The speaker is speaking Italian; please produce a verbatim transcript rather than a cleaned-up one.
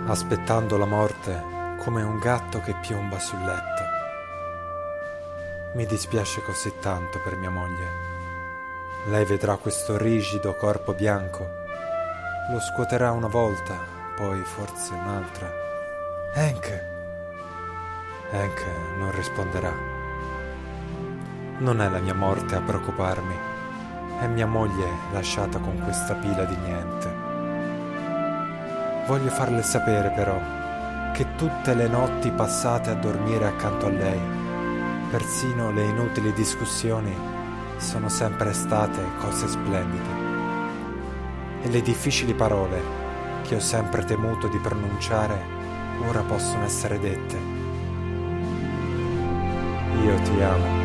aspettando la morte come un gatto che piomba sul letto. Mi dispiace così tanto per mia moglie. Lei vedrà questo rigido corpo bianco, lo scuoterà una volta, poi forse un'altra. Hank! Hank non risponderà. Non è la mia morte a preoccuparmi, è mia moglie lasciata con questa pila di niente. Voglio farle sapere però che tutte le notti passate a dormire accanto a lei, persino le inutili discussioni, sono sempre state cose splendide. E le difficili parole che ho sempre temuto di pronunciare ora possono essere dette. Io ti amo.